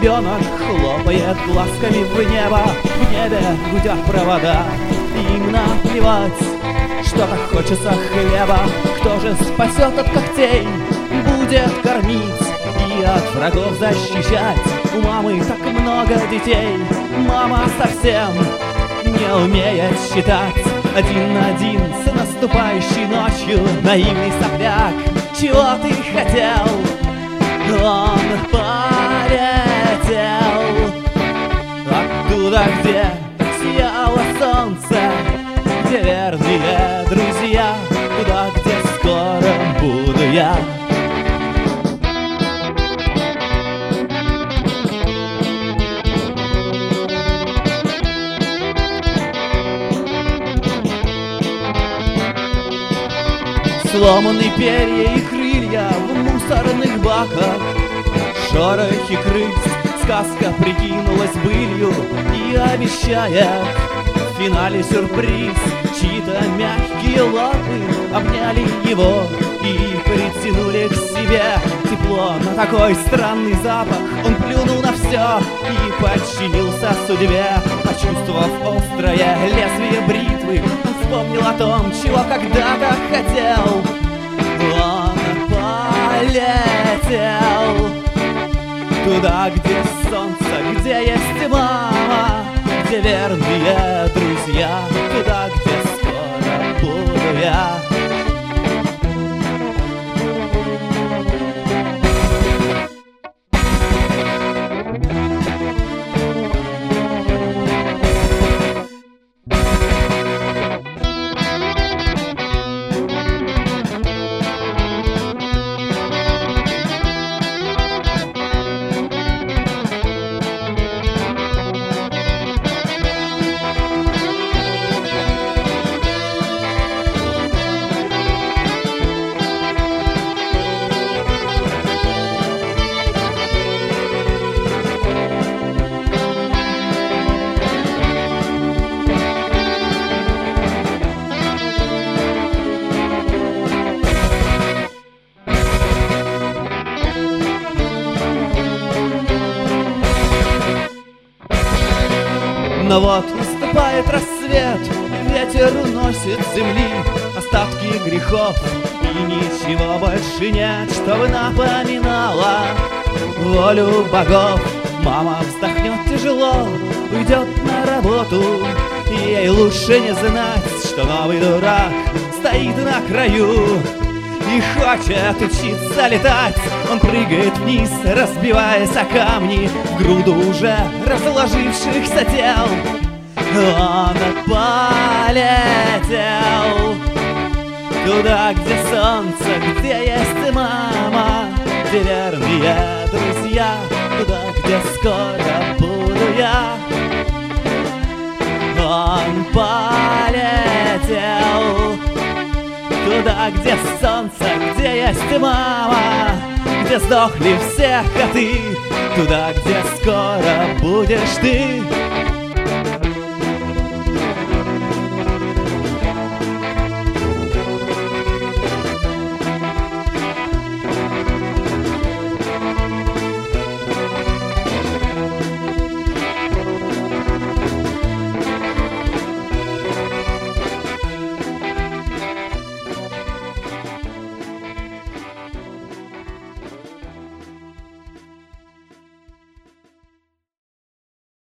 ребенок хлопает глазками в небо. В небе гудят провода, им наплевать, что так хочется хлеба. Кто же спасет от когтей, будет кормить и от врагов защищать? У мамы так много детей, мама совсем не умеет считать. Один с наступающей ночью, наивный сопляк, чего ты хотел? Он полетел оттуда, где сияло солнце, где верные друзья, туда, где скоро буду я. Сломанные перья и крылья в мусорных баках, шорохи крыс, сказка прикинулась былью и обещает в финале сюрприз. Чьи-то мягкие лапы обняли его и притянули к себе. Тепло, но такой странный запах, он плюнул на все и подчинился судьбе. Почувствовав острое лезвие бритвы, он вспомнил о том, чего когда-то хотел. Он полетел туда, где солнце, где есть мама, где верные друзья, туда, где скоро буду я. Но вот наступает рассвет, ветер уносит с земли остатки грехов, и ничего больше нет, чтобы напоминало волю богов. Мама вздохнет тяжело, уйдет на работу, ей лучше не знать, что новый дурак стоит на краю и хочет учиться летать. Он прыгает вниз, разбиваясь о камни, в груду уже разложившихся тел. Он полетел туда, где солнце, где есть мама, где верные друзья, туда, где скоро буду я. Он полетел туда, где солнце, где есть мама, где сдохли все коты, туда, где скоро будешь ты.